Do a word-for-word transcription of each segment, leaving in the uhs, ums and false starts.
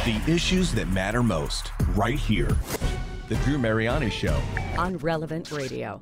The issues that matter most, right here. The Drew Mariani Show. On Relevant Radio.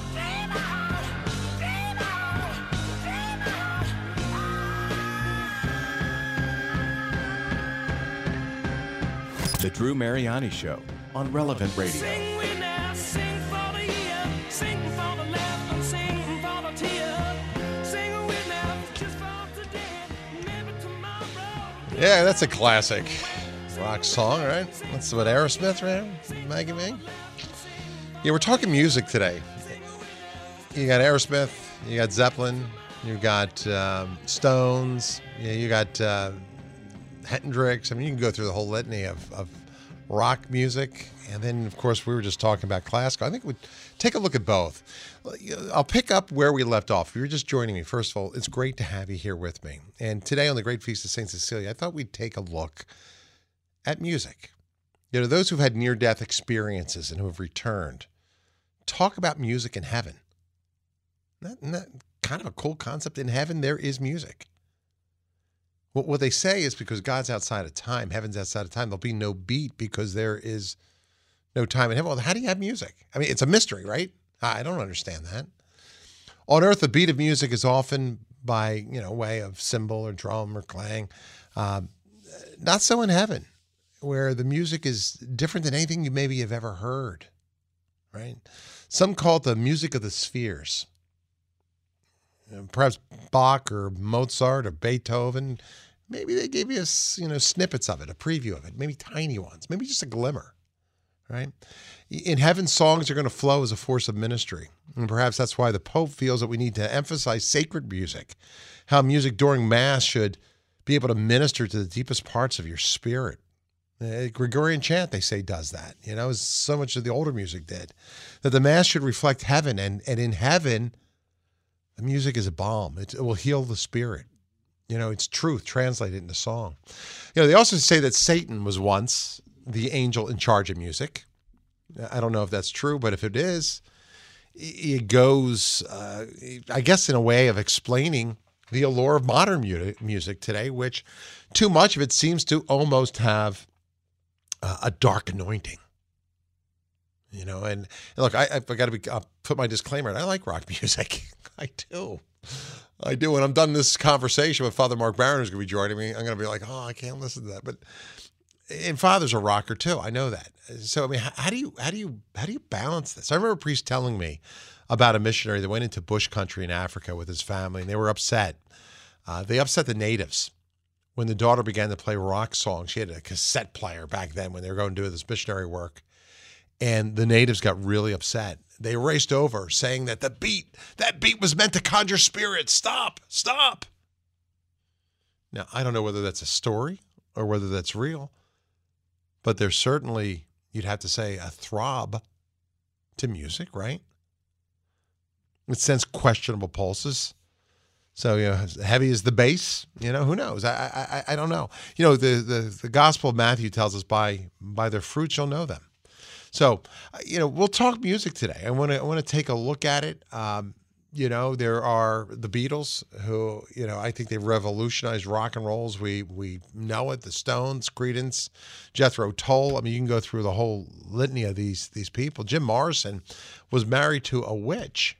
The Drew Mariani Show on Relevant Radio. Sing we now, sing for the year, sing for the laughter, sing for the tear, sing we now, just for today, maybe tomorrow. Yeah, that's a classic rock song, right? That's what Aerosmith, right? Maggie May? Yeah, we're talking music today. You got Aerosmith, you got Zeppelin, you got um, Stones, yeah, you got uh, Hendrix. I mean, you can go through the whole litany of, of rock music. And then, of course, we were just talking about classical. I think we'd take a look at both. I'll pick up where we left off. If you're just joining me, first of all, it's great to have you here with me. And today on the Great Feast of Saint Cecilia, I thought we'd take a look at music. You know, those who've had near-death experiences and who have returned, talk about music in heaven. Isn't that, isn't that kind of a cool concept? In heaven, there is music. What, what they say is because God's outside of time, heaven's outside of time, there'll be no beat because there is no time in heaven. Well, how do you have music? I mean, it's a mystery, right? I don't understand that. On earth, the beat of music is often by, you know, way of cymbal or drum or clang. Um, not so in heaven, where the music is different than anything you maybe have ever heard, right? Some call it the music of the spheres. You know, perhaps Bach or Mozart or Beethoven, maybe they gave you, a, you know, snippets of it, a preview of it, maybe tiny ones, maybe just a glimmer, right? In heaven, songs are going to flow as a force of ministry. And perhaps that's why the Pope feels that we need to emphasize sacred music, how music during Mass should be able to minister to the deepest parts of your spirit. Uh, Gregorian chant, they say, does that. You know, as so much of the older music did. That the Mass should reflect heaven, and, and in heaven, the music is a balm. It, it will heal the spirit. You know, it's truth translated into song. You know, they also say that Satan was once the angel in charge of music. I don't know if that's true, but if it is, it goes, uh, I guess, in a way of explaining the allure of modern mu- music today, which too much of it seems to almost have uh, a dark anointing. You know, and, and look, I, I've got to be, I'll put my disclaimer in. I like rock music. I do. I do. When I'm done this conversation with Father Mark Barron, who's going to be joining me, I'm going to be like, oh, I can't listen to that. But, and Father's a rocker too. I know that. So, I mean, how, how do you, how do you, how do you balance this? I remember a priest telling me about a missionary that went into bush country in Africa with his family, and they were upset. Uh, they upset the natives when the daughter began to play rock songs. She had a cassette player back then when they were going to do this missionary work. And the natives got really upset. They raced over saying that the beat, that beat was meant to conjure spirits. Stop, stop. Now, I don't know whether that's a story or whether that's real, but there's certainly, you'd have to say, a throb to music, right? It sends questionable pulses. So, you know, as heavy as the bass, you know, who knows? I I I don't know. You know, the the, the Gospel of Matthew tells us by by their fruits you'll know them. So, you know, we'll talk music today. I want to I want to take a look at it. Um, you know, there are the Beatles who, you know, I think they revolutionized rock and roll as we we know it. The Stones, Creedence, Jethro Tull. I mean, you can go through the whole litany of these these people. Jim Morrison was married to a witch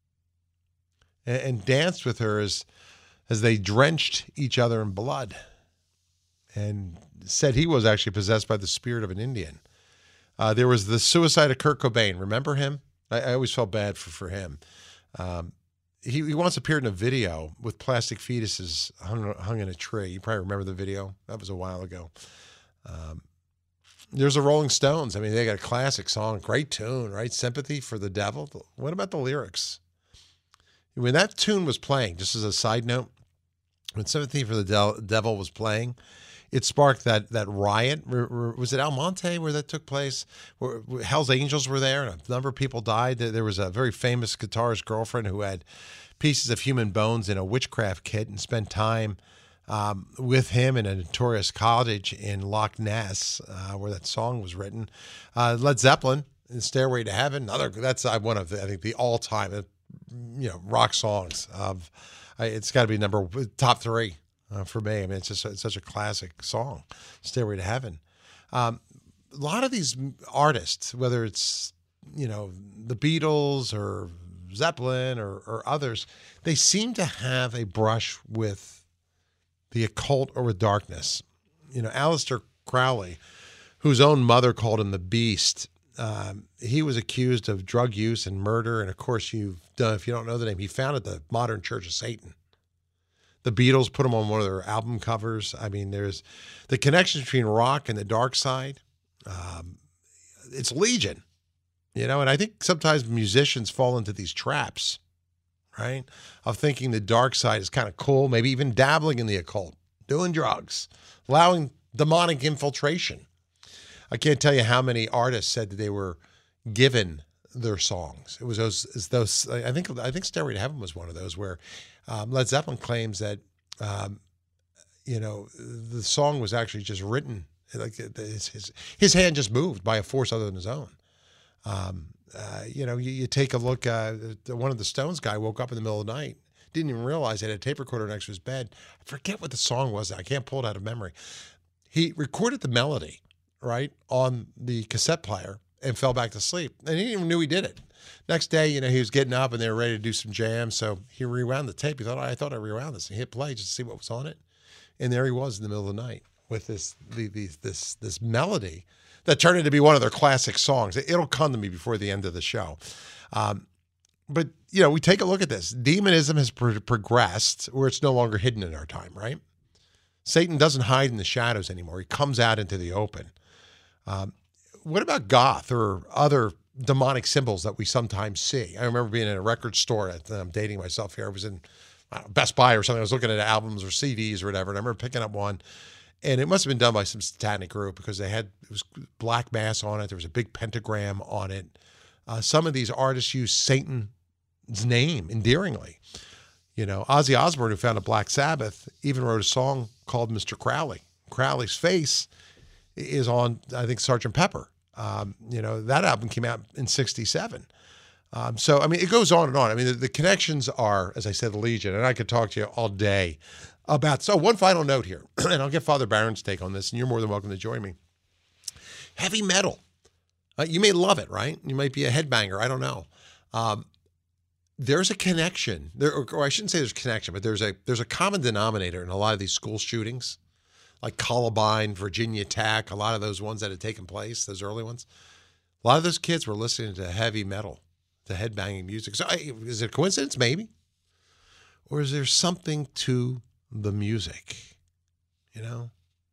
and, and danced with her as as they drenched each other in blood, and said he was actually possessed by the spirit of an Indian. Uh, there was the suicide of Kurt Cobain. Remember him? I, I always felt bad for, for him. Um, he, he once appeared in a video with plastic fetuses hung, hung in a tree. You probably remember the video. That was a while ago. Um, there's the Rolling Stones. I mean, they got a classic song, great tune, right? Sympathy for the Devil. What about the lyrics? When that tune was playing, just as a side note, when Sympathy for the De- Devil was playing, it sparked that that riot. Was it Almonte where that took place? Where Hell's Angels were there, and a number of people died. There was a very famous guitarist girlfriend who had pieces of human bones in a witchcraft kit and spent time um, with him in a notorious cottage in Loch Ness, uh, where that song was written. Uh, Led Zeppelin, "Stairway to Heaven," another. That's uh, one of the, I think the all-time, uh, you know, rock songs of. Uh, it's got to be number top three. uh, for me. I mean, it's just it's such a classic song, Stairway to Heaven. Um, a lot of these artists, whether it's, you know, the Beatles or Zeppelin or, or others, they seem to have a brush with the occult or with darkness. You know, Aleister Crowley, whose own mother called him the Beast, um, he was accused of drug use and murder. And of course, you've done, if you don't know the name, he founded the Modern Church of Satan. The Beatles put him on one of their album covers. I mean, there's the connection between rock and the dark side. Um, it's legion, you know, and I think sometimes musicians fall into these traps, right, of thinking the dark side is kind of cool, maybe even dabbling in the occult, doing drugs, allowing demonic infiltration. I can't tell you how many artists said that they were given their songs. It was those, those I think I think Stairway to Heaven was one of those where um, Led Zeppelin claims that, um, you know, the song was actually just written, like his, his, his hand just moved by a force other than his own. Um, uh, you know, you, you take a look, uh, one of the Stones guy woke up in the middle of the night, didn't even realize he had a tape recorder next to his bed. I forget what the song was. I can't pull it out of memory. He recorded the melody, right, on the cassette player and fell back to sleep. And he didn't even knew he did it. Next day, you know, he was getting up and they were ready to do some jams. So he rewound the tape. He thought, I thought I rewound this. And he hit play just to see what was on it. And there he was in the middle of the night with this the, the, this this melody that turned into be one of their classic songs. It'll come to me before the end of the show. Um, but, you know, we take a look at this. Demonism has pro- progressed where it's no longer hidden in our time, right? Satan doesn't hide in the shadows anymore. He comes out into the open. Um, what about goth or other demonic symbols that we sometimes see? I remember being in a record store. At, I'm dating myself here. I was in I don't know, Best Buy or something. I was looking at albums or C Ds or whatever, and I remember picking up one. And it must have been done by some satanic group because they had, it was black mass on it. There was a big pentagram on it. Uh, some of these artists use Satan's name endearingly. You know, Ozzy Osbourne, who founded Black Sabbath, even wrote a song called Mister Crowley. Crowley's face is on, I think, Sergeant Pepper. Um, you know, that album came out in sixty-seven. Um, so, I mean, it goes on and on. I mean, the, the connections are, as I said, legion, and I could talk to you all day about, so one final note here, and I'll get Father Barron's take on this, and you're more than welcome to join me. Heavy metal. Uh, you may love it, right? You might be a headbanger. I don't know. Um, there's a connection, there, or, or I shouldn't say there's a connection, but there's a there's a common denominator in a lot of these school shootings, like Columbine, Virginia Tech, a lot of those ones that had taken place, those early ones. A lot of those kids were listening to heavy metal, to headbanging music. So is it a coincidence? Maybe. Or is there something to the music? You know?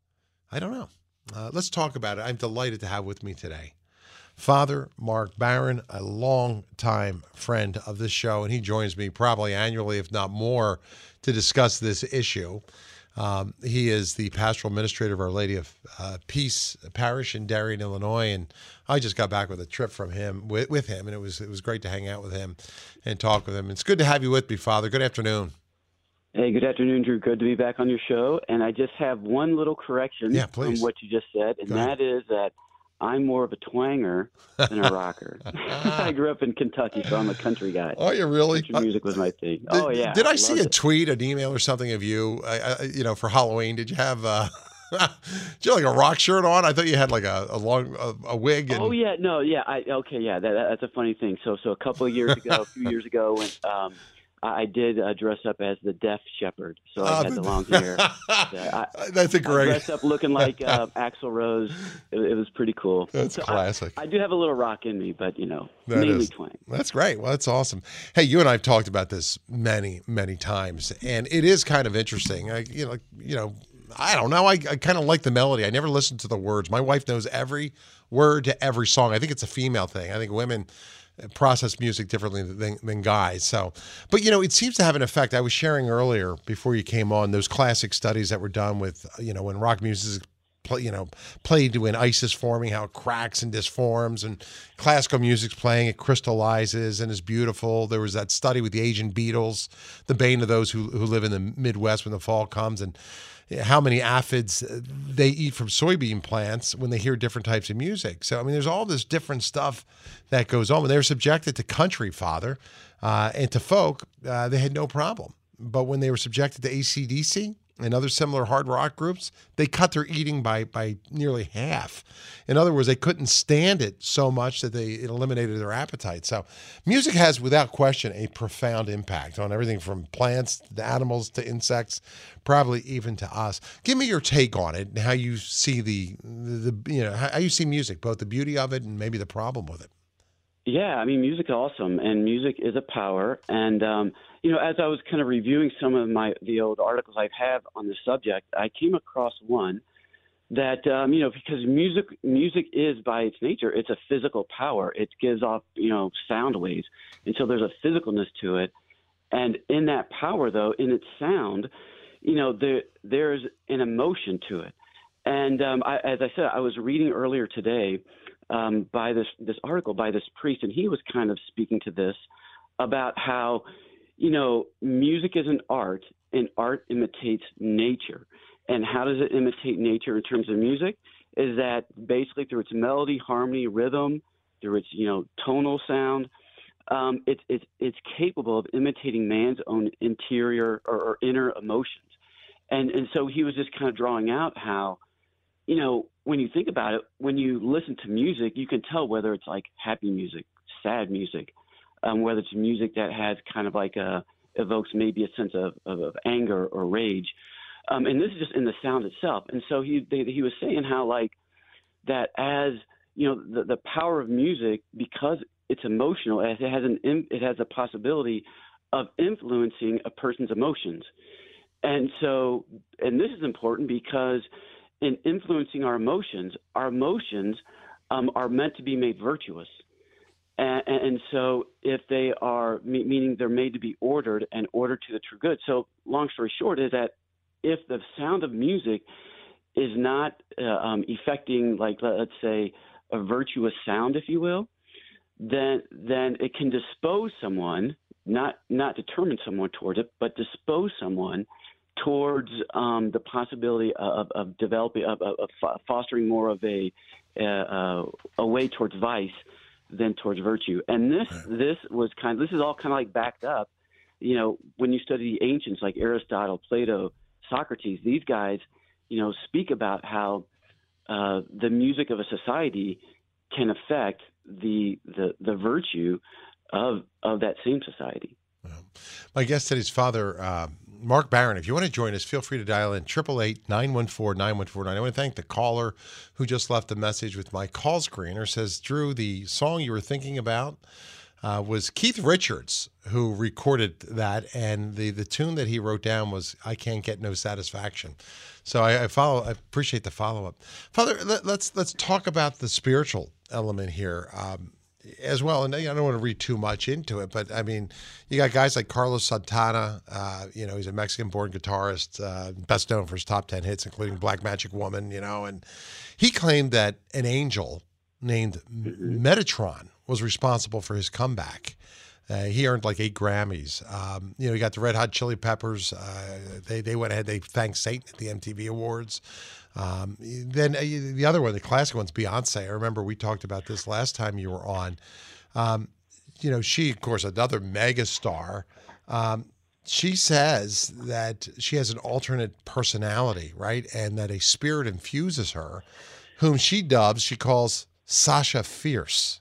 I don't know. Uh, let's talk about it. I'm delighted to have with me today Father Mark Barron, a long-time friend of this show, and he joins me probably annually, if not more, to discuss this issue. Um, he is the pastoral administrator of Our Lady of uh, Peace Parish in Darien, Illinois, and I just got back with a trip from him with, with him, and it was it was great to hang out with him and talk with him. It's good to have you with me, Father. Good afternoon. Hey, good afternoon, Drew. Good to be back on your show. And I just have one little correction yeah, from what you just said, and that is that I'm more of a twanger than a rocker. I grew up in Kentucky, so I'm a country guy. Oh, you really? Country music was my thing. Did, oh, yeah. Did I, I see a it. tweet, an email, or something of you, I, I, you know, for Halloween? Did you have, uh, did you have like a rock shirt on? I thought you had like a, a long, a, a wig. And... Oh, yeah. No, yeah. I Okay, yeah. That, that's a funny thing. So, so a couple of years ago, a few years ago, when um, I did uh, dress up as the Deaf Shepherd. So I uh, had the long hair. I, That's a great. I dressed up looking like uh, Axl Rose. It, it was pretty cool. That's so classic. I, I do have a little rock in me, but, you know, that mainly is, twang. That's great. Well, that's awesome. Hey, you and I have talked about this many, many times, and it is kind of interesting. I, you know, you know, I don't know. I, I kind of like the melody. I never listened to the words. My wife knows every word to every song. I think it's a female thing. I think women process music differently than, than guys. So, but you know, it seems to have an effect. I was sharing earlier before you came on those classic studies that were done with, you know, when rock music, play, you know, played when ice is forming, how it cracks and disforms, and classical music's playing, it crystallizes and is beautiful. There was that study with the Asian beetles, the bane of those who who live in the Midwest when the fall comes, and how many aphids they eat from soybean plants when they hear different types of music. So, I mean, there's all this different stuff that goes on. When they were subjected to country, Father, uh, and to folk, uh, they had no problem. But when they were subjected to A C D C and other similar hard rock groups, they cut their eating by by nearly half. In other words, they couldn't stand it so much that they it eliminated their appetite. So music has, without question, a profound impact on everything from plants to animals to insects, probably even to us. Give me your take on it and how you see the, the, the you know, how you see music, both the beauty of it and maybe the problem with it. Yeah, I mean, music is awesome, and music is a power. And, um, you know, as I was kind of reviewing some of my the old articles I have on the subject, I came across one that, um, you know, because music music is, by its nature, it's a physical power. It gives off, you know, sound waves. And so there's a physicalness to it. And in that power, though, in its sound, you know, there there's an emotion to it. And um, I, as I said, I was reading earlier today um, by this this article by this priest, and he was kind of speaking to this about how, you know, music is an art, and art imitates nature. And how does it imitate nature in terms of music? Is that basically through its melody, harmony, rhythm, through its, you know, tonal sound, um, it's it's it's capable of imitating man's own interior or, or inner emotions. And and so he was just kind of drawing out how, you know, when you think about it, when you listen to music, you can tell whether it's like happy music, sad music, um, whether it's music that has kind of like a evokes maybe a sense of, of, of anger or rage. Um, and this is just in the sound itself. And so he they, he was saying how like that as, you know, the, the power of music, because it's emotional, it has an it has a possibility of influencing a person's emotions. And so, and this is important because in influencing our emotions, our emotions um, are meant to be made virtuous. And, and so if they are, meaning they're made to be ordered and ordered to the true good. So long story short is that if the sound of music is not uh, um, effecting, like, let's say, a virtuous sound, if you will, then then it can dispose someone, not not determine someone towards it, but dispose someone towards um, the possibility of, of developing, of, of fostering more of a uh, a way towards vice than towards virtue. And this this was kind of, this is all kind of like backed up, you know, when you study the ancients like Aristotle, Plato, Socrates, these guys, you know, speak about how uh, the music of a society can affect the the, the virtue of of that same society. My guest today is Father uh, Mark Barron. If you want to join us, feel free to dial in eight eight eight, nine one four, nine one four nine. I want to thank the caller who just left a message with my call screener. Says, Drew, the song you were thinking about uh, was Keith Richards who recorded that, and the, the tune that he wrote down was I Can't Get No Satisfaction. So I, I follow. I appreciate the follow-up. Father, let, let's let's talk about the spiritual element here. Um, as well, and I don't want to read too much into it, but I mean, you got guys like Carlos Santana. Uh, you know, he's a Mexican-born guitarist, uh, best known for his top ten hits, including Black Magic Woman. You know, and he claimed that an angel named Metatron was responsible for his comeback. Uh, he earned like eight Grammys. Um, you know, you got the Red Hot Chili Peppers. Uh, they they went ahead. They thanked Satan at the M T V Awards. Um, then uh, the other one, the classic one's Beyonce. I remember we talked about this last time you were on. Um, you know, she, of course, another mega star. Um, she says that she has an alternate personality, right? And that a spirit infuses her, whom she dubs, she calls Sasha Fierce.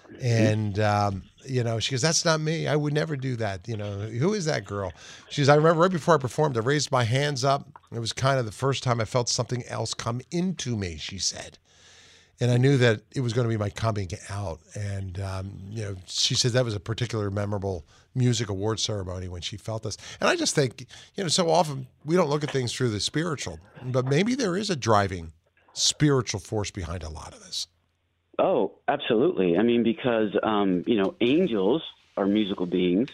And, um, you know, she goes, that's not me. I would never do that. You know, who is that girl? She says, I remember right before I performed, I raised my hands up. It was kind of the first time I felt something else come into me, she said. And I knew that it was going to be my coming out. And, um, you know, she said that was a particular memorable music award ceremony when she felt this. And I just think, you know, so often we don't look at things through the spiritual, but maybe there is a driving spiritual force behind a lot of this. Oh, absolutely. I mean, because, um, you know, angels are musical beings.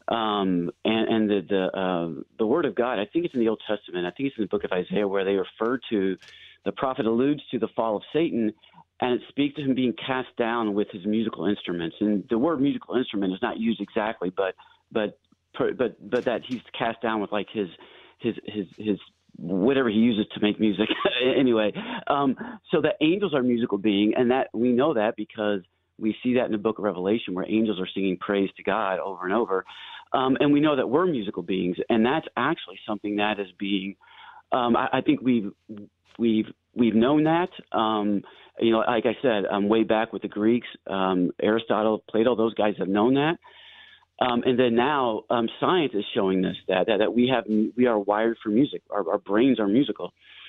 Um, and, and the, the, uh, the word of God, I think it's in the Old Testament. I think it's in the book of Isaiah where they refer to, the prophet alludes to the fall of Satan, and it speaks to him being cast down with his musical instruments. And the word musical instrument is not used exactly, but, but, but, but that he's cast down with like his, his, his, his, whatever he uses to make music. Anyway, um, so the angels are musical being, and that we know that because we see that in the book of Revelation where angels are singing praise to God over and over. Um, and we know that we're musical beings, and that's actually something that is being um, I, I think we've we've we've known that. Um, you know, like I said, um, way back with the Greeks, um, Aristotle, Plato, those guys have known that. Um, and then now um, science is showing us that, that that we have we are wired for music. Our, our brains are musical.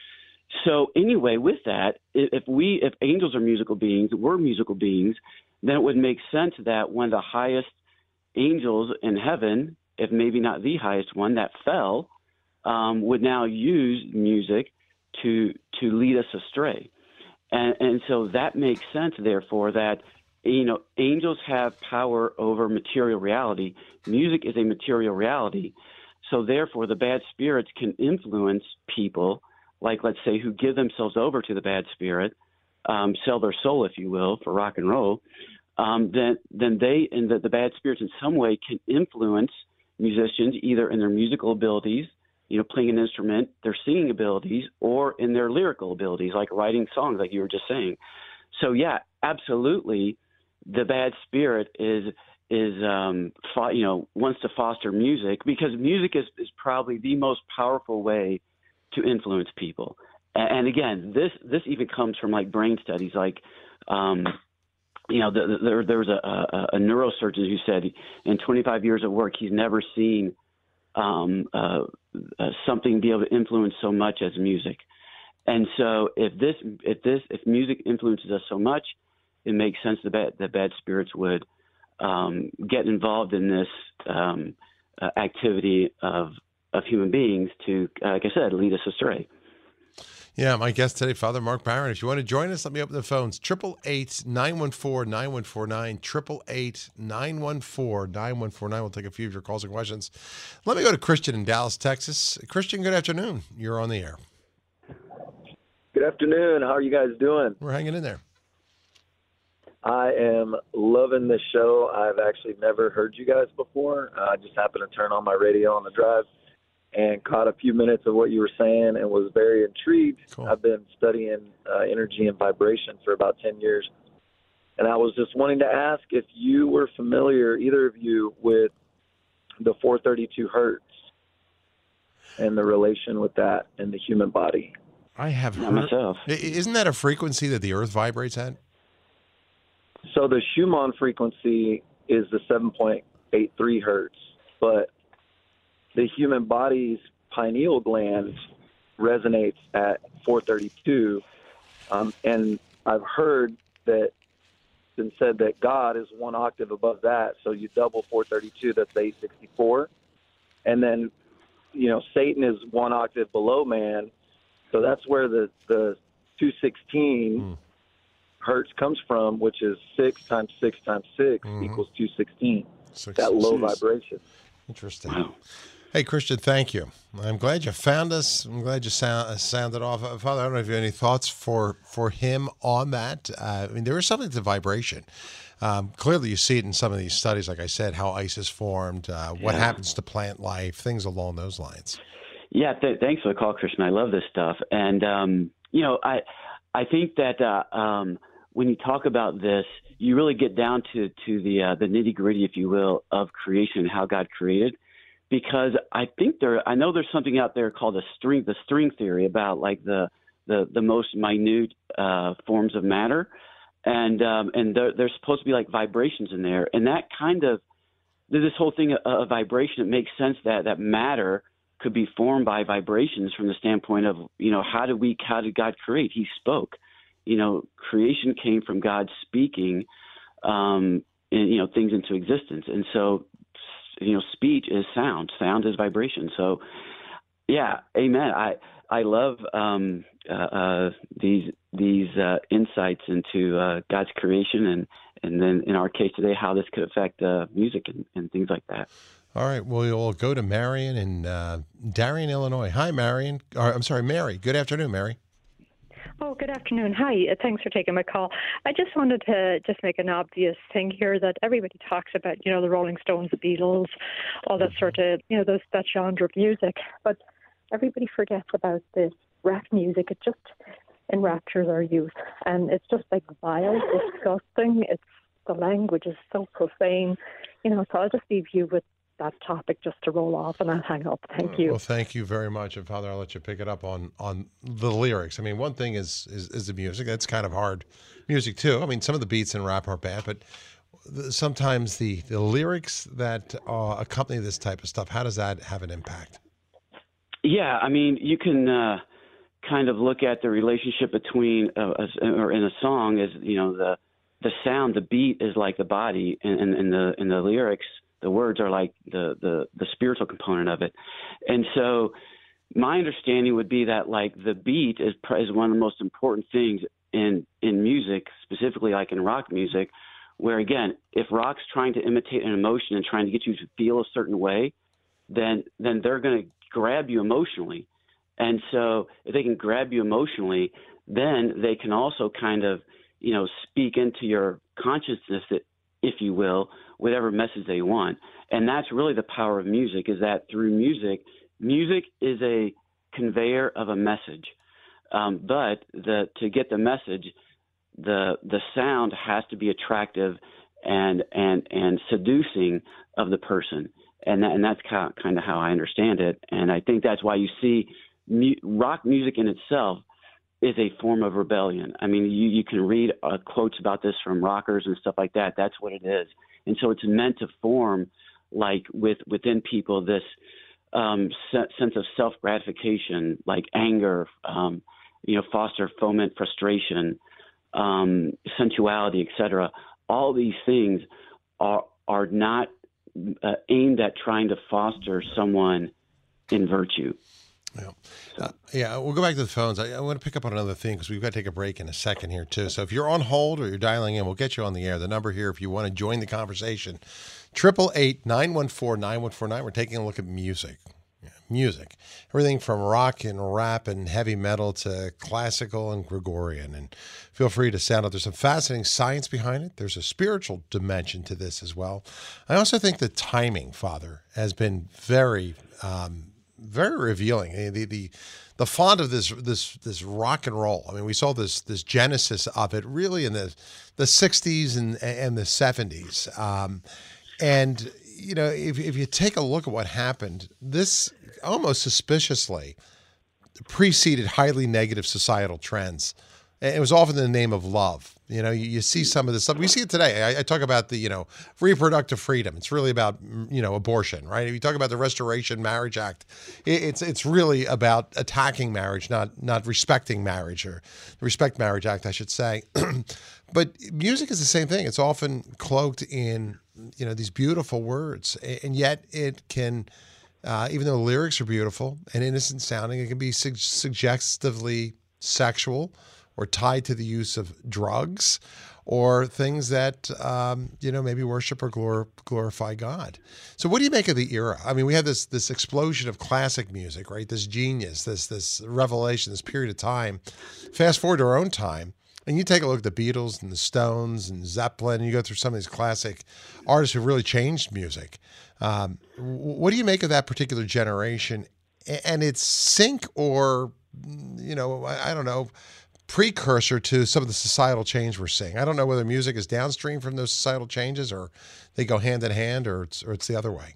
So anyway, with that, if we if angels are musical beings, we're musical beings, then it would make sense that one of the highest angels in heaven, if maybe not the highest one that fell, um, would now use music to to lead us astray. And, and so that makes sense, therefore, that, you know, angels have power over material reality. Music is a material reality. So therefore, the bad spirits can influence people, like, let's say, who give themselves over to the bad spirit, um, sell their soul, if you will, for rock and roll. Um, then, then they and the, the bad spirits in some way can influence musicians, either in their musical abilities, you know, playing an instrument, their singing abilities, or in their lyrical abilities, like writing songs, like you were just saying. So, yeah, absolutely, the bad spirit is is um, fo- you know wants to foster music, because music is, is probably the most powerful way to influence people. And, and again, this this even comes from like brain studies, like. Um, You know, the, the, there there was a, a, a neurosurgeon who said in twenty-five years of work, he's never seen um, uh, uh, something be able to influence so much as music. And so, if this if this if music influences us so much, it makes sense that bad, that bad spirits would um, get involved in this um, uh, activity of of human beings to, uh, like I said, lead us astray. Yeah, my guest today, Father Mark Barron. If you want to join us, let me open the phones. eight eight eight, nine one four, nine one four nine, eight eight eight, nine one four, nine one four nine. We'll take a few of your calls and questions. Let me go to Christian in Dallas, Texas. Christian, good afternoon. You're on the air. Good afternoon. How are you guys doing? We're hanging in there. I am loving this show. I've actually never heard you guys before. Uh, I just happened to turn on my radio on the drive and caught a few minutes of what you were saying and was very intrigued. Cool. I've been studying uh, energy and vibration for about ten years. And I was just wanting to ask if you were familiar, either of you, with the four thirty-two hertz and the relation with that in the human body. I have Not heard. myself. I- Isn't that a frequency that the earth vibrates at? So the Schumann frequency is the seven point eight three hertz, but the human body's pineal gland resonates at four thirty-two. Um, and I've heard that it's been said that God is one octave above that. So you double four thirty-two, that's eight sixty-four. And then, you know, Satan is one octave below man. So that's where the, the two sixteen mm. hertz comes from, which is six times six times six mm-hmm. equals two sixteen. Six, that low six. vibration. Interesting. Wow. Hey, Christian, thank you. I'm glad you found us. I'm glad you sound, sounded off. Uh, Father, I don't know if you have any thoughts for, for him on that. Uh, I mean, there is something to vibration. Um, clearly, you see it in some of these studies, like I said, how ice is formed, uh, what Yeah. happens to plant life, things along those lines. Yeah, th- thanks for the call, Christian. I love this stuff. And, um, you know, I I think that uh, um, when you talk about this, you really get down to, to the, uh, the nitty-gritty, if you will, of creation and how God created. Because I think there, I know there's something out there called the string, the string theory about like the the, the most minute uh, forms of matter, and um, and there, there's supposed to be like vibrations in there, and that kind of this whole thing of, of vibration. It makes sense that that matter could be formed by vibrations from the standpoint of, you know, how did we how did God create? He spoke. You know, creation came from God speaking, um, and, you know, things into existence, and so. You know, speech is sound. Sound is vibration. So, yeah, amen. I I love um, uh, uh, these these uh, insights into uh, God's creation, and and then in our case today, how this could affect uh, music and, and things like that. All right, well, we'll go to Marion in uh, Darien, Illinois. Hi, Marion. Or, I'm sorry, Mary. Good afternoon, Mary. Oh, good afternoon. Hi. Uh, Thanks for taking my call. I just wanted to just make an obvious thing here that everybody talks about, you know, the Rolling Stones, the Beatles, all that sort of, you know, those, that genre of music. But everybody forgets about this rap music. It just enraptures our youth. And it's just like vile, disgusting. It's the language is so profane. You know, so I'll just leave you with that topic just to roll off, and I'll hang up. Thank you. Well, thank you very much. And Father, I'll let you pick it up on, on the lyrics. I mean, one thing is, is, is the music. That's kind of hard music too. I mean, some of the beats in rap aren't bad, but the, sometimes the, the lyrics that uh, accompany this type of stuff, how does that have an impact? Yeah, I mean, you can uh, kind of look at the relationship between, uh, a, or in a song, is, you know, the the sound, the beat is like the body, and, and, and the and the lyrics, the words are like the, the, the spiritual component of it. And so my understanding would be that, like, the beat is is one of the most important things in in music, specifically like in rock music, where, again, if rock's trying to imitate an emotion and trying to get you to feel a certain way, then then they're going to grab you emotionally. And so if they can grab you emotionally, then they can also kind of, you know, speak into your consciousness, if you will, whatever message they want. And that's really the power of music, is that through music, music is a conveyor of a message. Um, but the to get the message, the the sound has to be attractive and and and seducing of the person. And that, and that's kind of, kind of how I understand it. And I think that's why you see mu- rock music in itself is a form of rebellion. I mean, you, you can read uh, quotes about this from rockers and stuff like that. That's what it is. And so it's meant to form, like, with within people, this um, se- sense of self-gratification, like anger, um, you know, foster, foment frustration, um, sensuality, et cetera. All these things are are not uh, aimed at trying to foster someone in virtue. Yeah, uh, yeah. We'll go back to the phones. I, I want to pick up on another thing because we've got to take a break in a second here too. So if you're on hold or you're dialing in, we'll get you on the air. The number here, if you want to join the conversation, triple eight nine one four nine one four nine. We're taking a look at music, yeah, music, everything from rock and rap and heavy metal to classical and Gregorian. And feel free to sound out. There's some fascinating science behind it. There's a spiritual dimension to this as well. I also think the timing, Father, has been very. Um, Very revealing. The the the font of this this this rock and roll. I mean, we saw this this genesis of it really in the the sixties and and the seventies. Um, and you know, if if you take a look at what happened, this almost suspiciously preceded highly negative societal trends. It was often in the name of love. You know, you, you see some of this stuff. We see it today. I, I talk about the, you know, reproductive freedom. It's really about, you know, abortion, right? If you talk about the Restoration Marriage Act, it, it's it's really about attacking marriage, not not respecting marriage, or the Respect Marriage Act, I should say. But music is the same thing. It's often cloaked in, you know, these beautiful words, and yet it can, uh, even though lyrics are beautiful and innocent sounding, it can be su- suggestively sexual, or tied to the use of drugs, or things that, um, you know, maybe worship or glor- glorify God. So what do you make of the era? I mean, we have this this explosion of classic music, right? This genius, this this revelation, this period of time. Fast forward to our own time, and you take a look at the Beatles and the Stones and Zeppelin, and you go through some of these classic artists who really changed music. Um, what do you make of that particular generation and its sync or, you know, I, I don't know, precursor to some of the societal change we're seeing? I don't know whether music is downstream from those societal changes, or they go hand in hand, or it's or it's the other way.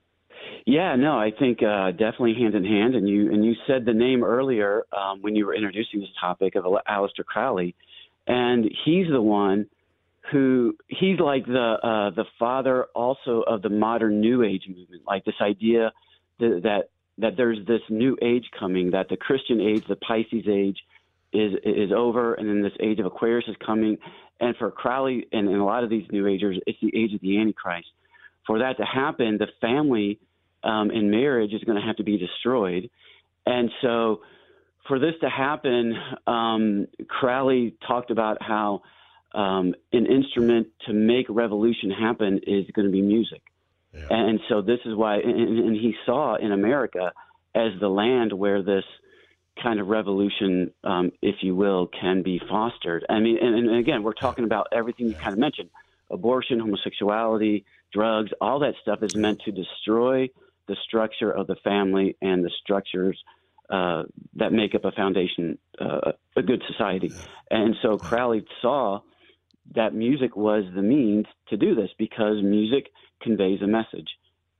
Yeah, no, I think uh, definitely hand in hand. And you and you said the name earlier um, when you were introducing this topic of Aleister Crowley, and he's the one who he's like the uh, the father also of the modern New Age movement, like this idea that that, that there's this new age coming, that the Christian age, the Pisces age, is is over, and then this age of Aquarius is coming. And for Crowley and, and a lot of these New Agers, it's the age of the Antichrist. For that to happen, the family um, in marriage is going to have to be destroyed. And so for this to happen, um, Crowley talked about how um, an instrument to make revolution happen is going to be music. Yeah. And so this is why, and, and he saw in America as the land where this kind of revolution, um, if you will, can be fostered. I mean, and, and again, we're talking about everything you kind of mentioned: abortion, homosexuality, drugs. All that stuff is meant to destroy the structure of the family and the structures uh, that make up a foundation, uh, a good society. And so Crowley saw that music was the means to do this, because music conveys a message.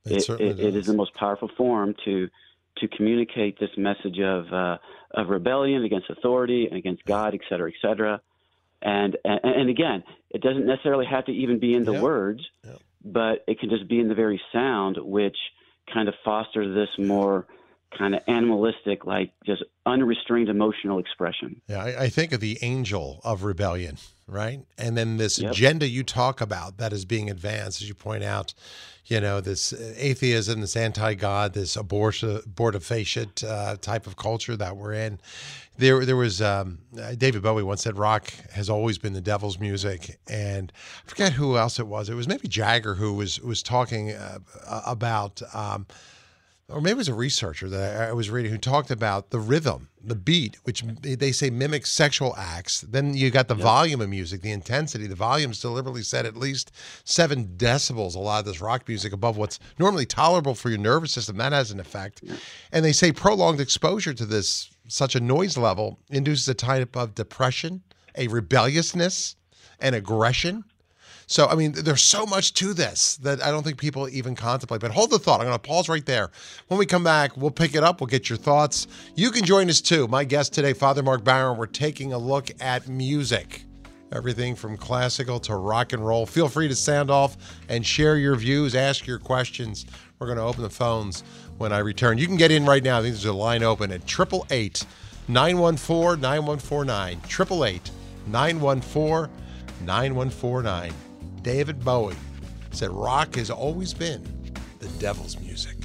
It it, certainly it, it is does. the most powerful form to to communicate this message of uh, of rebellion against authority and against God, et cetera, et cetera. And and, and again, it doesn't necessarily have to even be in the Yeah. words, Yeah. but it can just be in the very sound, which kind of fosters this more kind of animalistic, like just unrestrained emotional expression. Yeah, I, I think of the angel of rebellion, right? And then this Yep. agenda you talk about that is being advanced, as you point out, you know, this atheism, this anti-God, this abortion, abortifacient uh, type of culture that we're in. There, there was um, David Bowie once said, "Rock has always been the devil's music," and I forget who else it was. It was maybe Jagger who was was talking uh, about. Um, or maybe it was a researcher that I I was reading who talked about the rhythm, the beat, which they say mimics sexual acts. Then you got the volume of music, the intensity. The volume's deliberately set at least seven decibels, a lot of this rock music, above what's normally tolerable for your nervous system. That has an effect. And they say prolonged exposure to this, such a noise level, induces a type of depression, a rebelliousness, and aggression. So, I mean, there's so much to this that I don't think people even contemplate. But hold the thought. I'm going to pause right there. When we come back, we'll pick it up. We'll get your thoughts. You can join us too. My guest today, Father Mark Barron. We're taking a look at music. Everything from classical to rock and roll. Feel free to sound off and share your views, ask your questions. We're going to open the phones when I return. You can get in right now. I think there's a line open at eight eight eight, nine one four, nine one four nine. eight eight eight, nine one four, nine one four nine. David Bowie said rock has always been the devil's music.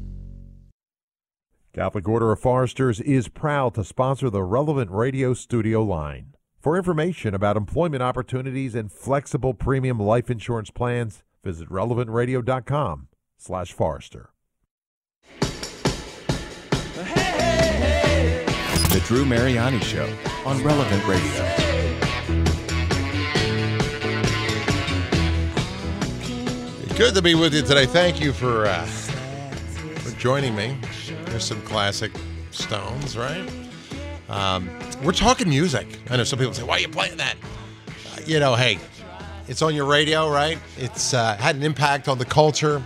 Catholic Order of Foresters is proud to sponsor the Relevant Radio studio line. For information about employment opportunities and flexible premium life insurance plans, visit relevant radio dot com slash Forester. The Drew Mariani Show on Relevant Radio. Good to be with you today. Thank you for uh, for joining me. There's some classic Stones, right? Um, we're talking music. I know some people say, "Why are you playing that?" Uh, you know, hey, it's on your radio, right? It's uh, had an impact on the culture.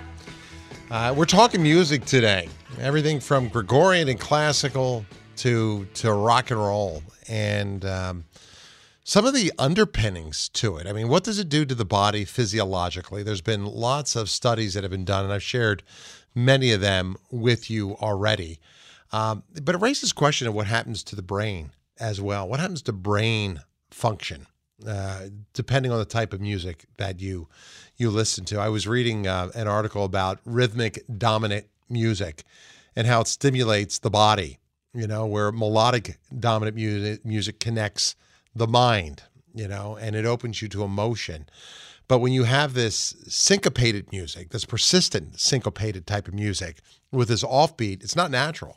Uh, we're talking music today. Everything from Gregorian and classical to to rock and roll, and um, some of the underpinnings to it. I mean, what does it do to the body physiologically? There's been lots of studies that have been done, and I've shared many of them with you already. Um, but it raises the question of what happens to the brain as well. What happens to brain function, uh, depending on the type of music that you you listen to? I was reading uh, an article about rhythmic dominant music and how it stimulates the body, you know, where melodic dominant music, music connects the mind, you know, and it opens you to emotion. But when you have this syncopated music, this persistent syncopated type of music with this offbeat, it's not natural.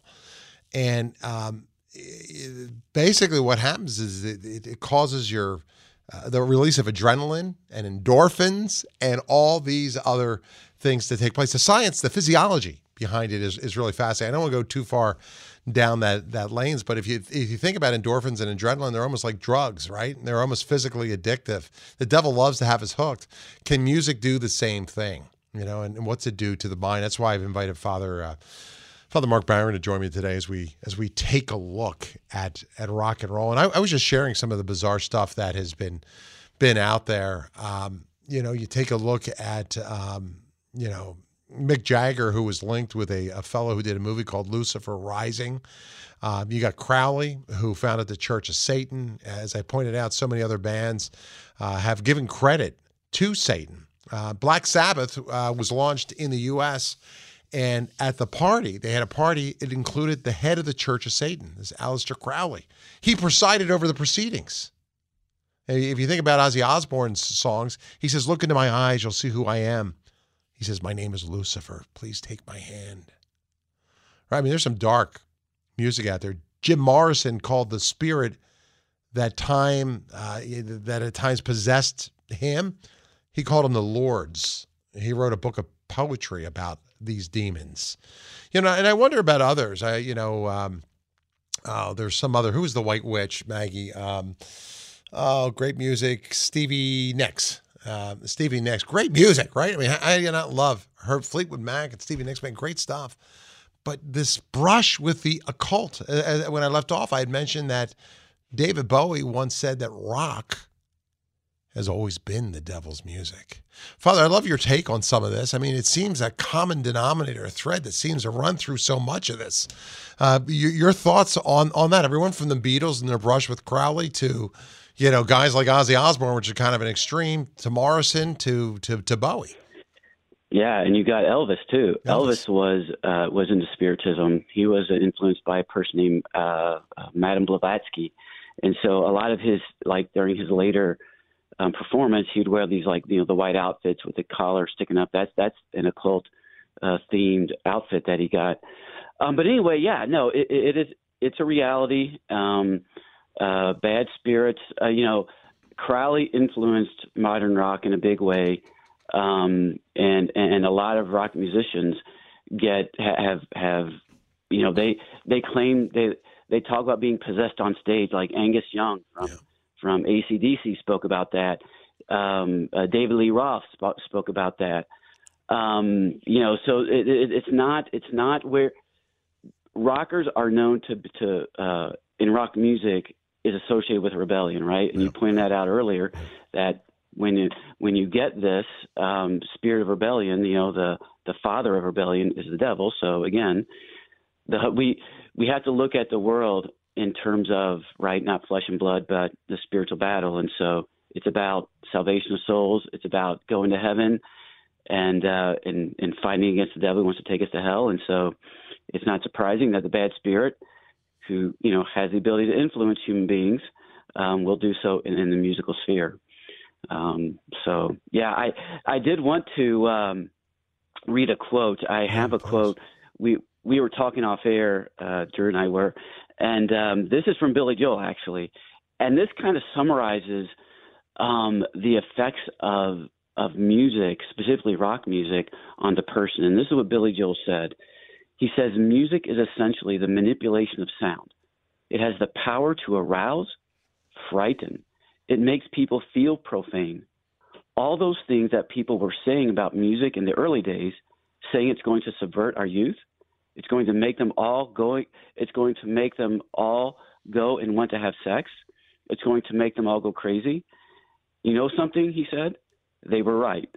And um, it, basically what happens is it, it, it causes your uh, the release of adrenaline and endorphins and all these other things to take place. The science, the physiology behind it is, is really fascinating. I don't want to go too far down that that lanes, but if you if you think about endorphins and adrenaline, they're almost like drugs, right? They're almost physically addictive. The devil loves to have us hooked. Can music do the same thing? You know, and, and what's it do to the mind? That's why I've invited Father uh, Father Mark Barron to join me today as we as we take a look at at rock and roll. And I, I was just sharing some of the bizarre stuff that has been been out there. Um, you know, you take a look at um, you know. Mick Jagger, who was linked with a, a fellow who did a movie called Lucifer Rising. Um, you got Crowley, who founded the Church of Satan. As I pointed out, so many other bands uh, have given credit to Satan. Uh, Black Sabbath uh, was launched in the U S, and at the party, they had a party, it included the head of the Church of Satan, this Aleister Crowley. He presided over the proceedings. If you think about Ozzy Osbourne's songs, he says, "Look into my eyes, you'll see who I am." He says, "My name is Lucifer. Please take my hand." Right? I mean, there's some dark music out there. Jim Morrison called the spirit that time uh, that at times possessed him. He called them the Lords. He wrote a book of poetry about these demons. You know, and I wonder about others. I, you know, um, oh, there's some other. Who was the White Witch, Maggie? Um, oh, great music. Stevie Nicks. Uh, Stevie Nicks, great music, right? I mean, how do you not love Herb Fleetwood Mac and Stevie Nicks? Man, great stuff. But this brush with the occult, uh, when I left off, I had mentioned that David Bowie once said that rock has always been the devil's music. Father, I love your take on some of this. I mean, it seems a common denominator, a thread that seems to run through so much of this. Uh, your, your thoughts on, on that? Everyone from the Beatles and their brush with Crowley to, you know, guys like Ozzy Osbourne, which is kind of an extreme, to Morrison, to to, to Bowie. Yeah, and you got Elvis too. Elvis, Elvis was uh, was into Spiritism. He was influenced by a person named uh, uh, Madame Blavatsky, and so a lot of his, like during his later um, performance, he'd wear these like you know the white outfits with the collar sticking up. That's that's an occult uh, themed outfit that he got. Um, but anyway, yeah, no, it, it is it's a reality. Um, Uh, bad spirits, uh, you know, Crowley influenced modern rock in a big way, um, and and a lot of rock musicians get have have, you know, they they claim they they talk about being possessed on stage, like Angus Young from yeah. from A C D C spoke about that. Um, uh, David Lee Roth sp- spoke about that. Um, you know, so it, it, it's not it's not where rockers are known to to uh, in rock music. Is associated with rebellion, right? And you pointed that out earlier, that when you when you get this um, spirit of rebellion, you know the the father of rebellion is the devil. So again, the we we have to look at the world in terms of right, not flesh and blood, but the spiritual battle. And so it's about salvation of souls. It's about going to heaven and uh, and and fighting against the devil who wants to take us to hell. And so it's not surprising that the bad spirit, who you know has the ability to influence human beings, um, will do so in, in the musical sphere. Um, so yeah, I I did want to um, read a quote. I have a quote. We we were talking off air, uh, Drew and I were, and um, this is from Billy Joel actually, and this kind of summarizes um, the effects of of music, specifically rock music, on the person. And this is what Billy Joel said. He says, music is essentially the manipulation of sound. It has the power to arouse, frighten. It makes people feel profane. All those things that people were saying about music in the early days, saying it's going to subvert our youth, it's going to make them all go, it's going to make them all go and want to have sex. It's going to make them all go crazy. You know something, he said? They were right.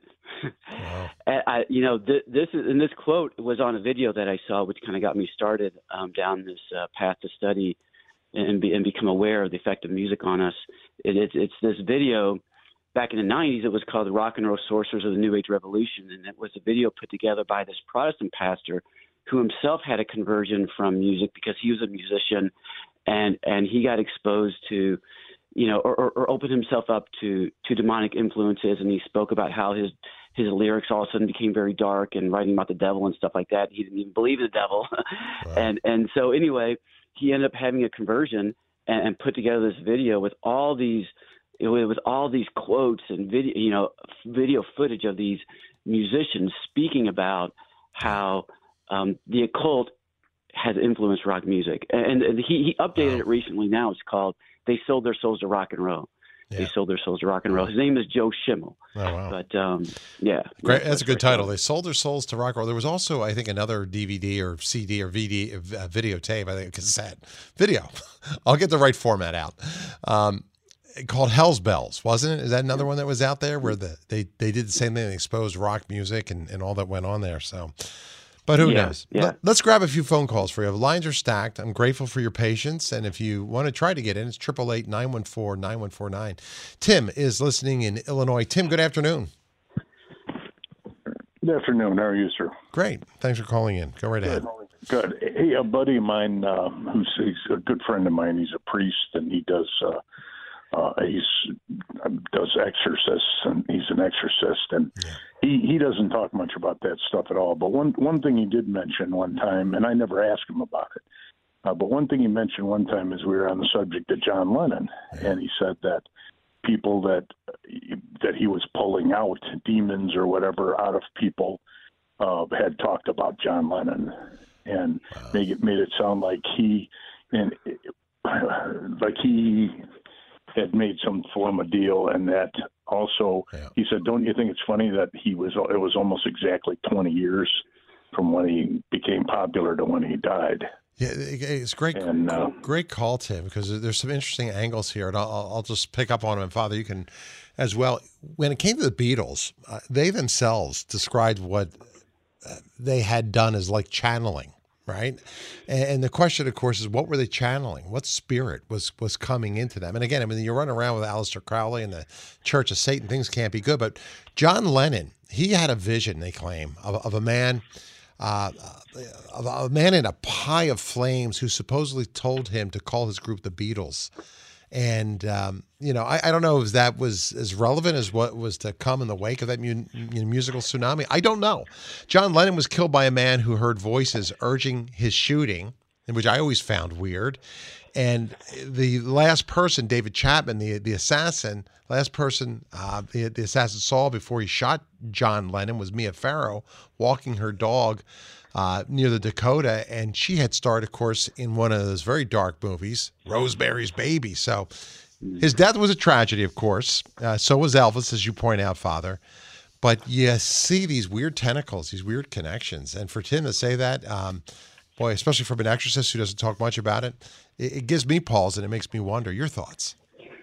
Wow. I, you know, th- this is, and this quote was on a video that I saw, which kind of got me started um, down this uh, path to study and, be, and become aware of the effect of music on us. It, it's, it's this video back in the nineties. It was called "The Rock and Roll Sorcerers of the New Age Revolution," and it was a video put together by this Protestant pastor who himself had a conversion from music because he was a musician, and and he got exposed to, you know, or, or, or opened himself up to to demonic influences, and he spoke about how his his lyrics all of a sudden became very dark and writing about the devil and stuff like that. He didn't even believe in the devil. Wow. and and so anyway, he ended up having a conversion and, and put together this video with all these with all these quotes and video, you know, video footage of these musicians speaking about how um, the occult has influenced rock music. And, and he, he updated wow. it recently. Now it's called "They Sold Their Souls to Rock and Roll." Yeah. They sold their souls to rock and roll. His name is Joe Schimmel. Oh, wow. But, um, yeah. Great. That's a good title. They sold their souls to rock and roll. There was also, I think, another D V D or C D or V D, uh, videotape, I think, cassette, video. I'll get the right format out. Um, called Hell's Bells, wasn't it? Is that another one that was out there where the they, they did the same thing? They exposed rock music and, and all that went on there. So, but who yeah, knows? Yeah. Let, let's grab a few phone calls for you. The lines are stacked. I'm grateful for your patience. And if you want to try to get in, it's eight eight eight, nine one four, nine one four nine. Tim is listening in Illinois. Tim, good afternoon. Good afternoon. How are you, sir? Great. Thanks for calling in. Go right Good. ahead. Good. Hey, a buddy of mine, uh, who's he's a good friend of mine. He's a priest, and he does uh, uh, he's does exorcists, and he's an exorcist, and yeah. he he doesn't talk much about that stuff at all. But one one thing he did mention one time, and I never asked him about it, uh, but one thing he mentioned one time is we were on the subject of John Lennon, yeah. and he said that people that that he was pulling out, demons or whatever, out of people, uh, had talked about John Lennon, and wow. made it made it sound like he and like he had made some form of deal, and that also, Yeah. he said, "Don't you think it's funny that he was? It was almost exactly twenty years from when he became popular to when he died." Yeah, it's great, And, uh, great call, Tim, because there's some interesting angles here, and I'll, I'll just pick up on them. And Father, you can as well. When it came to the Beatles, uh, they themselves described what uh, they had done as like channeling, right? And, and the question, of course, is what were they channeling? What spirit was was coming into them? And again, I mean, you run around with Aleister Crowley and the Church of Satan, things can't be good. But John Lennon, he had a vision, they claim, of, of a man. Uh, of a man in a pie of flames who supposedly told him to call his group the Beatles. And, um, you know, I, I don't know if that was as relevant as what was to come in the wake of that mu- musical tsunami. I don't know. John Lennon was killed by a man who heard voices urging his shooting, which I always found weird. And the last person, David Chapman, the the assassin, last person uh, the, the assassin saw before he shot John Lennon was Mia Farrow walking her dog uh, near the Dakota. And she had starred, of course, in one of those very dark movies, Rosemary's Baby. So his death was a tragedy, of course. Uh, so was Elvis, as you point out, Father. But you see these weird tentacles, these weird connections. And for Tim to say that, um, boy, especially from an exorcist who doesn't talk much about it, it, it gives me pause and it makes me wonder. Your thoughts?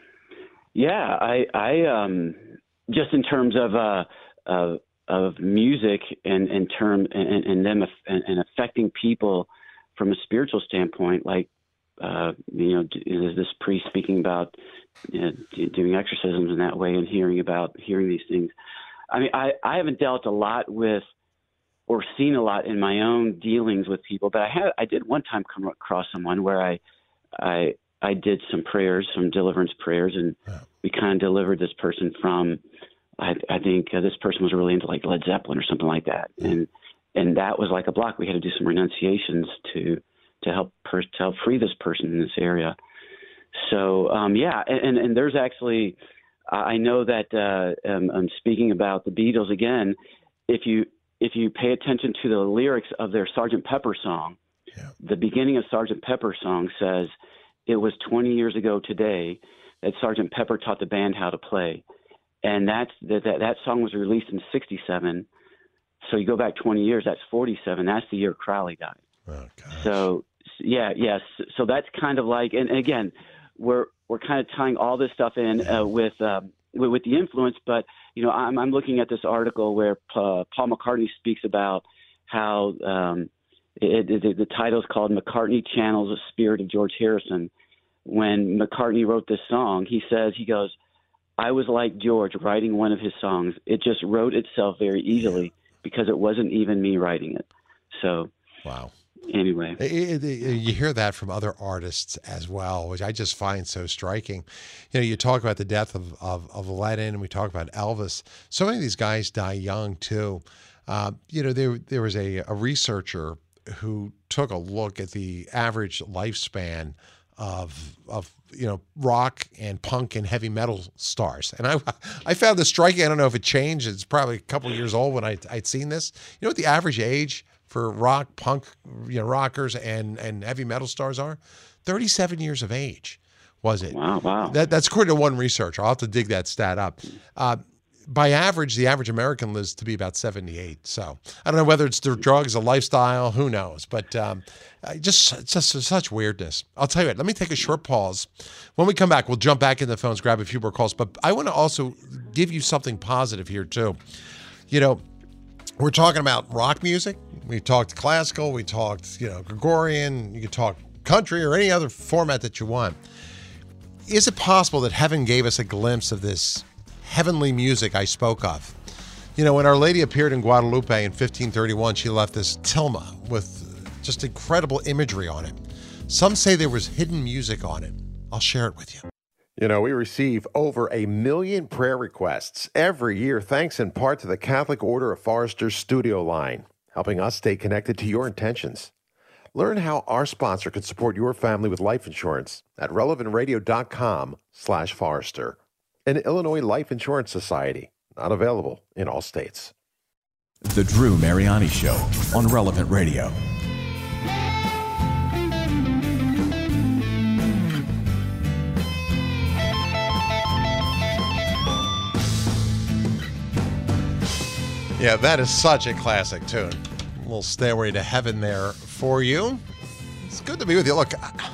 Yeah, I, I um, just in terms of uh, of, of music and in term and, and them and, and affecting people from a spiritual standpoint, like uh, you know, is this priest speaking about you know, doing exorcisms in that way and hearing about hearing these things. I mean, I, I haven't dealt a lot with or seen a lot in my own dealings with people, but I had I did one time come across someone where I I I did some prayers, some deliverance prayers, and Yeah. we kind of delivered this person from. I, I think uh, this person was really into like Led Zeppelin or something like that, and and that was like a block. We had to do some renunciations to to help per, to help free this person in this area. So um, yeah, and and there's actually I know that uh, um, I'm speaking about the Beatles again. If you if you pay attention to the lyrics of their Sergeant Pepper song, Yeah. the beginning of Sergeant Pepper song says, "It was twenty years ago today that Sergeant Pepper taught the band how to play," and that's that that, that song was released in sixty-seven. So you go back twenty years, that's forty-seven. That's the year Crowley died. Oh, gosh. So yeah, yes. So that's kind of like, and again, we're we're kind of tying all this stuff in uh, with, um, with with the influence. But you know, I'm I'm looking at this article where uh, Paul McCartney speaks about how um, it, it, the title is called "McCartney Channels the Spirit of George Harrison." When McCartney wrote this song, he says he goes, "I was like George writing one of his songs. It just wrote itself very easily because it wasn't even me writing it." So Wow. anyway. It- it- it- you hear that from other artists as well, which I just find so striking. You know, you talk about the death of, of, of Lennon, and we talk about Elvis. So many of these guys die young, too. Uh, you know, there there was a, a researcher who took a look at the average lifespan of of you know rock and punk and heavy metal stars, and I I found this striking. I don't know if it changed. It's probably a couple of years old when I I'd seen this. You know what the average age for rock, punk, you know, rockers and and heavy metal stars are? thirty-seven years of age was it? Wow, wow. That that's according to one researcher. I'll have to dig that stat up. Uh, by average, the average American lives to be about seventy-eight. So I don't know whether it's the drugs, a lifestyle, who knows? But um, I just, it's just such weirdness. I'll tell you what, let me take a short pause. When we come back, we'll jump back in the phones, grab a few more calls. But I want to also give you something positive here, too. You know, we're talking about rock music. We talked classical. We talked, you know, Gregorian. You could talk country or any other format that you want. Is it possible that heaven gave us a glimpse of this heavenly music I spoke of? You know, when Our Lady appeared in Guadalupe in fifteen thirty-one, she left this tilma with just incredible imagery on it. Some say there was hidden music on it. I'll share it with you. You know, we receive over a million prayer requests every year, thanks in part to the Catholic Order of Foresters Studio Line, helping us stay connected to your intentions. Learn how our sponsor could support your family with life insurance at relevantradio.com slash Forester. An Illinois Life Insurance Society, not available in all states. The Drew Mariani Show on Relevant Radio. Yeah, that is such a classic tune. A little Stairway to Heaven there for you. It's good to be with you. Look, I,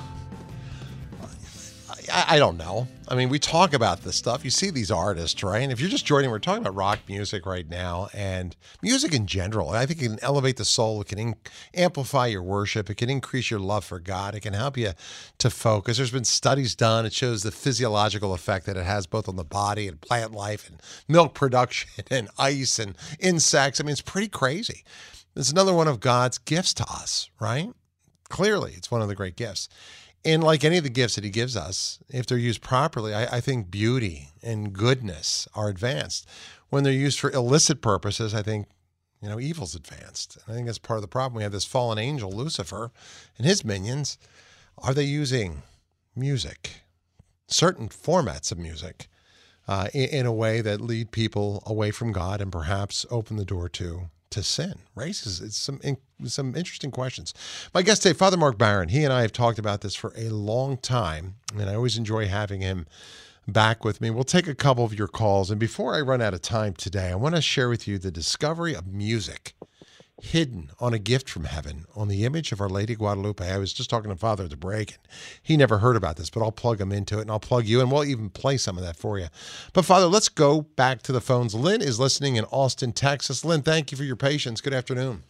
I, I don't know. I mean, we talk about this stuff. You see these artists, right? And if you're just joining, we're talking about rock music right now and music in general. I think it can elevate the soul. It can in- amplify your worship. It can increase your love for God. It can help you to focus. There's been studies done. It shows the physiological effect that it has both on the body and plant life and milk production and ice and insects. I mean, it's pretty crazy. It's another one of God's gifts to us, right? Clearly, it's one of the great gifts. And like any of the gifts that he gives us, if they're used properly, I, I think beauty and goodness are advanced. When they're used for illicit purposes, I think, you know, evil's advanced. And I think that's part of the problem. We have this fallen angel, Lucifer, and his minions. Are they using music, certain formats of music, uh, in, in a way that lead people away from God and perhaps open the door to to sin? Raises it's some in, some interesting questions. My guest today, Father Mark Barron. He and I have talked about this for a long time, and I always enjoy having him back with me. We'll take a couple of your calls, and before I run out of time today, I want to share with you the discovery of music hidden on a gift from heaven, on the image of Our Lady Guadalupe. I was just talking to Father at the break, and he never heard about this, but I'll plug him into it, and I'll plug you, and we'll even play some of that for you. But Father, let's go back to the phones. Lynn is listening in Austin, Texas. Lynn, thank you for your patience. Good afternoon.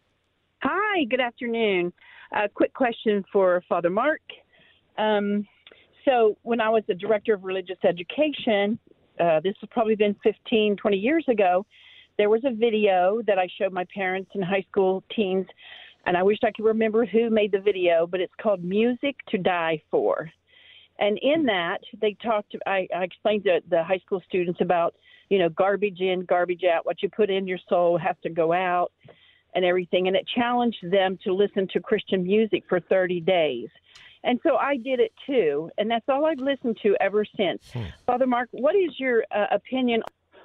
Hi, good afternoon. A uh, quick question for Father Mark. Um, so when I was the director of religious education, uh, this has probably been fifteen, twenty years ago, there was a video that I showed my parents and high school teens, and I wish I could remember who made the video, but it's called Music to Die For. And in that, they talked, I, I explained to the high school students about, you know, garbage in, garbage out, what you put in your soul has to go out and everything. And it challenged them to listen to Christian music for thirty days. And so I did it too. And that's all I've listened to ever since. Hmm. Father Mark, what is your uh, opinion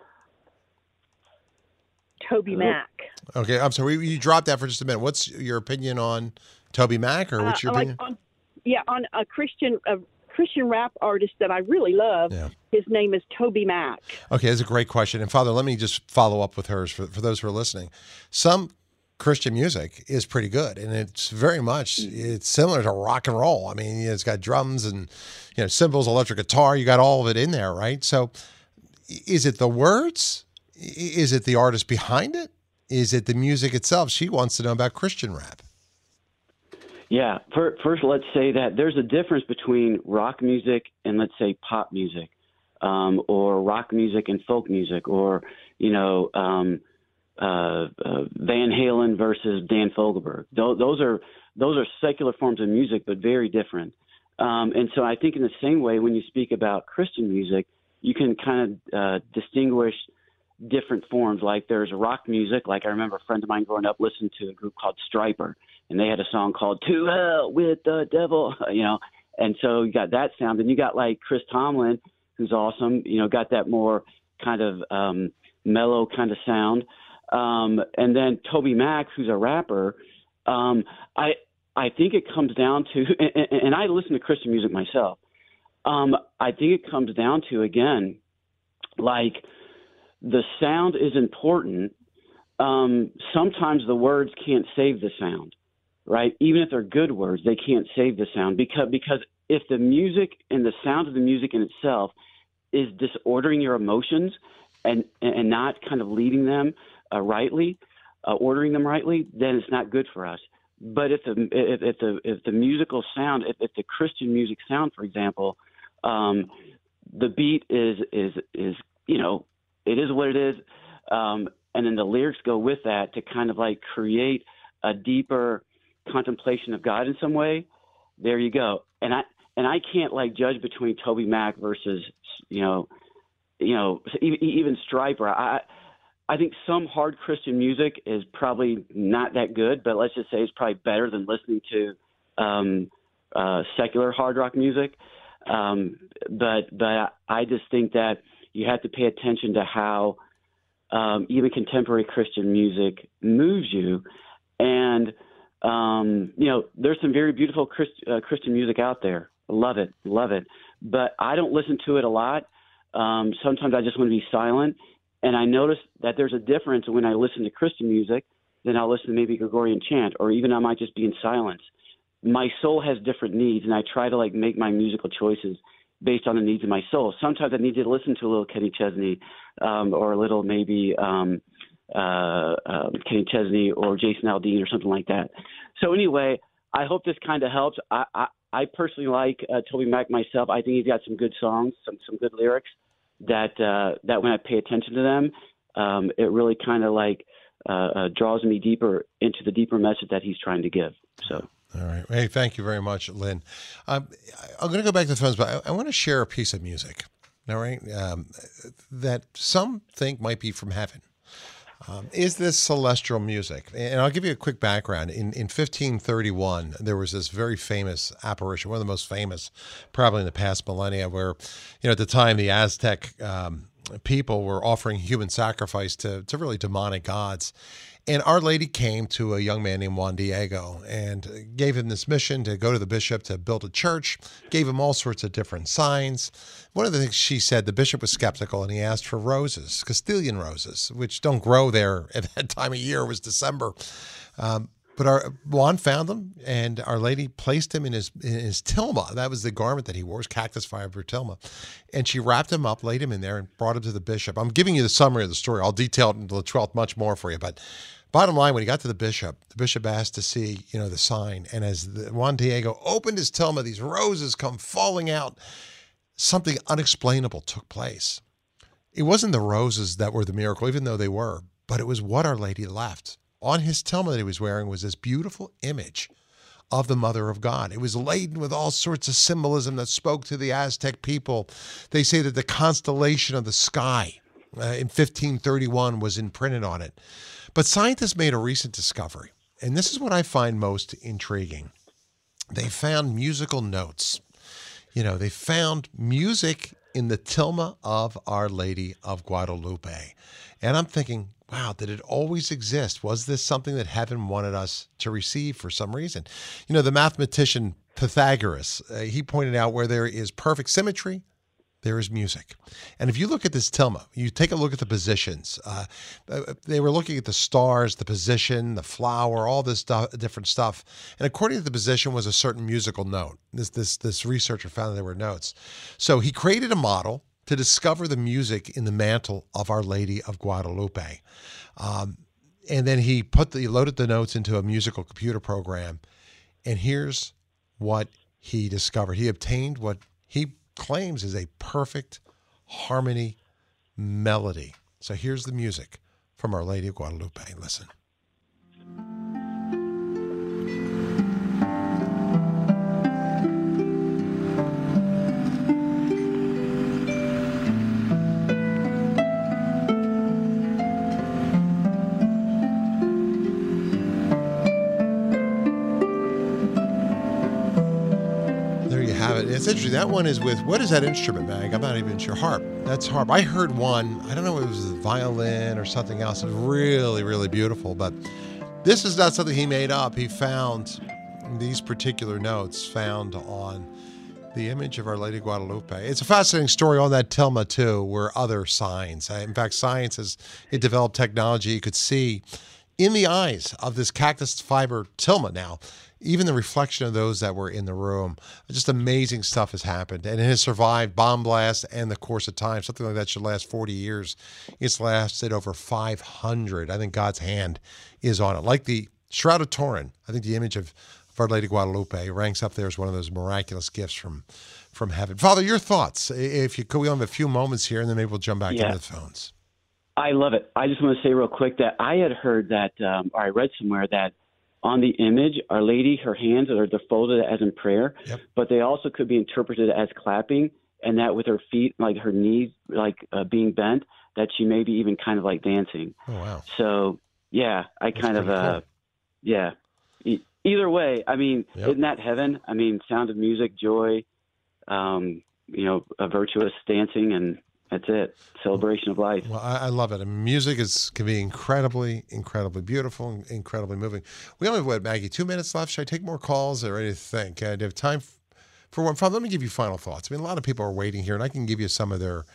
Toby Mac? Okay, I'm sorry. You dropped that for just a minute. What's your opinion on Toby Mac, or what's your uh, opinion? Like on, yeah, on a Christian a Christian rap artist that I really love. Yeah. His name is Toby Mac. Okay, that's a great question. And Father, let me just follow up with hers for, for those who are listening. Some Christian music is pretty good, and it's very much it's similar to rock and roll. I mean, it's got drums and you know cymbals, electric guitar. You got all of it in there, right? So, is it the words? Is it the artist behind it? Is it the music itself? She wants to know about Christian rap. Yeah. First, let's say that there's a difference between rock music and, let's say, pop music, um, or rock music and folk music, or, you know, um, uh, uh, Van Halen versus Dan Fogelberg. Those, those are those are secular forms of music, but very different. Um, and so I think in the same way, when you speak about Christian music, you can kind of uh, distinguish different forms. Like there's rock music. Like I remember a friend of mine growing up listened to a group called Stryper, and they had a song called "To Hell with the Devil," you know. And so you got that sound. And you got like Chris Tomlin, who's awesome. You know, got that more kind of um, mellow kind of sound. Um, and then Toby Mac, who's a rapper. Um, I I think it comes down to, and, and I listen to Christian music myself. Um, I think it comes down to, again, like, the sound is important. Um, sometimes the words can't save the sound, right? Even if they're good words, they can't save the sound because because if the music and the sound of the music in itself is disordering your emotions and and not kind of leading them uh, rightly, uh, ordering them rightly, then it's not good for us. But if the if, if the if the musical sound, if, if the Christian music sound, for example, um, the beat is is is you know. It is what it is, um, and then the lyrics go with that to kind of like create a deeper contemplation of God in some way. There you go. And I and I can't like judge between Toby Mac versus you know, you know even, even Stryper. I I think some hard Christian music is probably not that good, but let's just say it's probably better than listening to um, uh, secular hard rock music. Um, but but I just think that you have to pay attention to how um, even contemporary Christian music moves you. And, um, you know, there's some very beautiful Christ, uh, Christian music out there. Love it, love it. But I don't listen to it a lot. Um, sometimes I just want to be silent. And I noticed that there's a difference when I listen to Christian music than I'll listen to maybe Gregorian chant, or even I might just be in silence. My soul has different needs, and I try to like make my musical choices based on the needs of my soul. Sometimes I need to listen to a little Kenny Chesney, um, or a little maybe um, uh, uh, Kenny Chesney or Jason Aldean or something like that. So anyway, I hope this kind of helps. I, I, I personally like uh, Toby Mac myself. I think he's got some good songs, some some good lyrics that uh, that when I pay attention to them, um, it really kind of like uh, uh, draws me deeper into the deeper message that he's trying to give. So. All right. Hey, thank you very much, Lynn. Um, I'm going to go back to the phones, but I, I want to share a piece of music, all right, um, that some think might be from heaven. Um, is this celestial music? And I'll give you a quick background. In in fifteen thirty-one, there was this very famous apparition, one of the most famous probably in the past millennia, where, you know, at the time the Aztec um, people were offering human sacrifice to, to really demonic gods. And Our Lady came to a young man named Juan Diego and gave him this mission to go to the bishop to build a church, gave him all sorts of different signs. One of the things she said, the bishop was skeptical, and he asked for roses, Castilian roses, which don't grow there at that time of year. It was December. Um, but our, Juan found them, and Our Lady placed him in his in his tilma. That was the garment that he wore, his cactus fiber tilma. And she wrapped him up, laid him in there, and brought him to the bishop. I'm giving you the summary of the story. I'll detail it until the twelfth much more for you, but bottom line, when he got to the bishop, the bishop asked to see, you know, the sign. And as the, Juan Diego opened his tilma, these roses come falling out. Something unexplainable took place. It wasn't the roses that were the miracle, even though they were, but it was what Our Lady left. On his tilma that he was wearing was this beautiful image of the Mother of God. It was laden with all sorts of symbolism that spoke to the Aztec people. They say that the constellation of the sky uh, in fifteen thirty-one was imprinted on it. But scientists made a recent discovery, and this is what I find most intriguing. They found musical notes. You know, they found music in the tilma of Our Lady of Guadalupe. And I'm thinking, wow, did it always exist? Was this something that heaven wanted us to receive for some reason? You know, the mathematician Pythagoras, uh, he pointed out where there is perfect symmetry, there is music. And if you look at this tilma, you take a look at the positions. Uh, they were looking at the stars, the position, the flower, all this stuff, different stuff. And according to the position was a certain musical note. This, this, this researcher found that there were notes. So he created a model to discover the music in the mantle of Our Lady of Guadalupe. Um, and then he put the, he loaded the notes into a musical computer program. And here's what he discovered. He obtained what he claims is a perfect harmony melody. So here's the music from Our Lady of Guadalupe. Listen. It's interesting. That one is with, what is that instrument, Mag? I'm not even sure. Harp. That's harp. I heard one, I don't know if it was a violin or something else. It was really, really beautiful. But this is not something he made up. He found these particular notes found on the image of Our Lady of Guadalupe. It's a fascinating story on that tilma, too, where other signs. In fact, science has it developed technology. You could see in the eyes of this cactus fiber tilma now, even the reflection of those that were in the room. Just amazing stuff has happened. And it has survived bomb blasts and the course of time. Something like that should last forty years. It's lasted over five hundred. I think God's hand is on it. Like the Shroud of Turin, I think the image of, of Our Lady Guadalupe ranks up there as one of those miraculous gifts from, from heaven. Father, your thoughts? If you could, we have a few moments here, and then maybe we'll jump back yeah. into the phones. I love it. I just want to say real quick that I had heard that, um, or I read somewhere that on the image, Our Lady, her hands are they're folded as in prayer, yep. but they also could be interpreted as clapping, and that with her feet, like her knees, like uh, being bent, that she may be even kind of like dancing. Oh, wow. So, yeah, I That's kind of, uh, cool. yeah. E- either way, I mean, yep. isn't that heaven? I mean, sound of music, joy, um, you know, a virtuous dancing, and that's it. Celebration of life. Well, I, I love it. And music is can be incredibly, incredibly beautiful and incredibly moving. We only have, what, Maggie, two minutes left. Should I take more calls or ready to think? Uh, do you have time f- for one? Let me give you final thoughts. I mean, a lot of people are waiting here, and I can give you some of their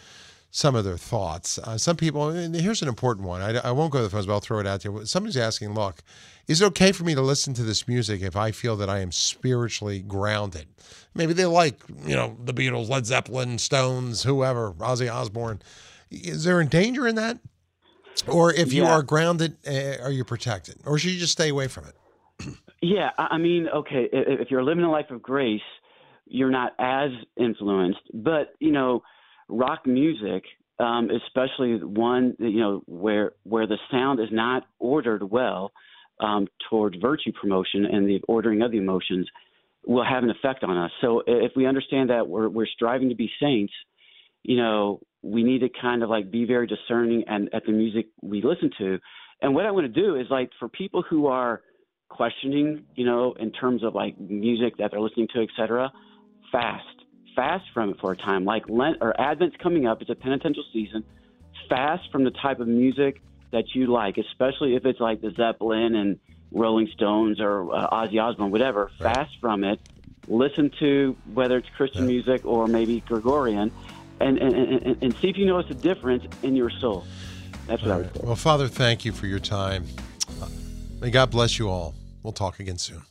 some of their thoughts. Uh, some people, and here's an important one. I, I won't go to the phones, but I'll throw it out there. Somebody's asking, look, is it okay for me to listen to this music if I feel that I am spiritually grounded? Maybe they like, you know, the Beatles, Led Zeppelin, Stones, whoever, Ozzy Osbourne. Is there a danger in that? Or if you Yeah. are grounded, uh, are you protected? Or should you just stay away from it? Yeah, I I mean, okay, if if you're living a life of grace, you're not as influenced. But, you know, rock music, um, especially one, you know, where where the sound is not ordered well um, toward virtue promotion and the ordering of the emotions, will have an effect on us. So if we understand that we're we're striving to be saints, you know, we need to kind of like be very discerning and at the music we listen to. And what I want to do is like for people who are questioning, you know, in terms of like music that they're listening to, et cetera, fast, fast from it for a time. Like Lent or Advent's coming up. It's a penitential season. Fast from the type of music that you like, especially if it's like the Zeppelin and Rolling Stones or uh, Ozzy Osbourne, whatever. Right. Fast from it. Listen to whether it's Christian Yeah. music or maybe Gregorian, and, and, and, and see if you notice a difference in your soul. That's what All I would right. say. Well, Father, thank you for your time. May God bless you all. We'll talk again soon.